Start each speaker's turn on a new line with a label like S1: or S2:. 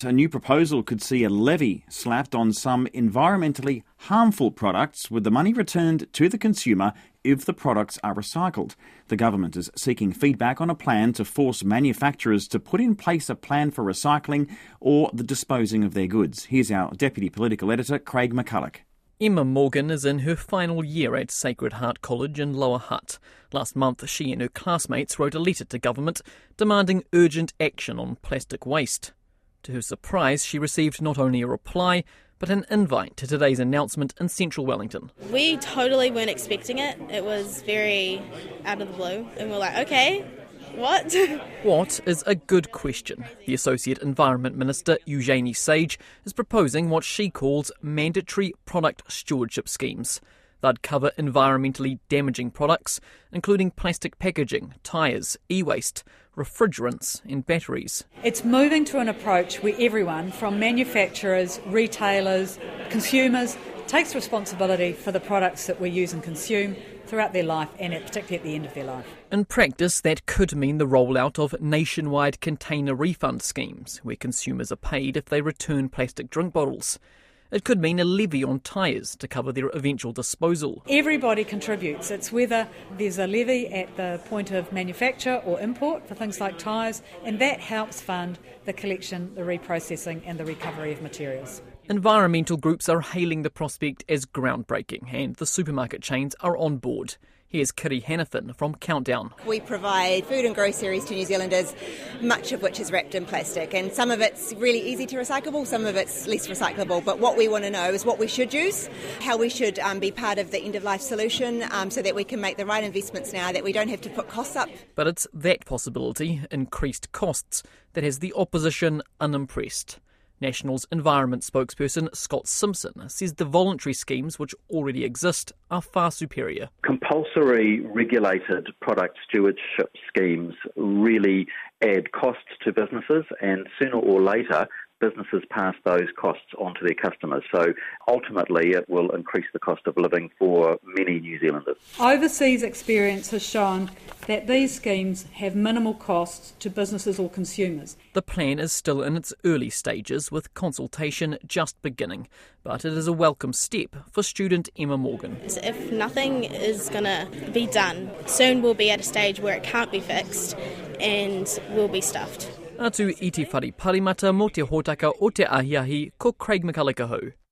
S1: A new proposal could see a levy slapped on some environmentally harmful products with the money returned to the consumer if the products are recycled. The government is seeking feedback on a plan to force manufacturers to put in place a plan for recycling or the disposing of their goods. Here's our Deputy Political Editor, Craig McCulloch.
S2: Emma Morgan is in her final year at Sacred Heart College in Lower Hutt. Last month, she and her classmates wrote a letter to government demanding urgent action on plastic waste. To her surprise, she received not only a reply, but an invite to today's announcement in central Wellington.
S3: We totally weren't expecting it. It was very out of the blue. And we're like, okay, what?
S2: What is a good question? The Associate Environment Minister, Eugenie Sage, is proposing what she calls mandatory product stewardship schemes. They'd cover environmentally damaging products, including plastic packaging, tyres, e-waste, refrigerants and batteries.
S4: It's moving to an approach where everyone, from manufacturers, retailers, consumers, takes responsibility for the products that we use and consume throughout their life and particularly at the end of their life.
S2: In practice, that could mean the rollout of nationwide container refund schemes, where consumers are paid if they return plastic drink bottles. It could mean a levy on tyres to cover their eventual disposal.
S4: Everybody contributes. It's whether there's a levy at the point of manufacture or import for things like tyres, and that helps fund the collection, the reprocessing and the recovery of materials.
S2: Environmental groups are hailing the prospect as groundbreaking, and the supermarket chains are on board. Here's Kiri Hannafin from Countdown.
S5: We provide food and groceries to New Zealanders, much of which is wrapped in plastic. And some of it's really easy to recyclable, some of it's less recyclable. But what we want to know is what we should use, how we should be part of the end-of-life solution so that we can make the right investments now, that we don't have to put costs up.
S2: But it's that possibility, increased costs, that has the opposition unimpressed. National's environment spokesperson Scott Simpson says the voluntary schemes which already exist are far superior.
S6: Compulsory regulated product stewardship schemes really add costs to businesses, and sooner or later businesses pass those costs on to their customers. So ultimately it will increase the cost of living for many New Zealanders.
S4: Overseas experience has shown that these schemes have minimal costs to businesses or consumers.
S2: The plan is still in its early stages, with consultation just beginning, but it is a welcome step for student Emma Morgan.
S3: If nothing is going to be done, soon we'll be at a stage where it can't be fixed and we'll be stuffed.
S2: Atu i te whare parimata mo te hōtaka o te ahiahi ko Craig McCulloch.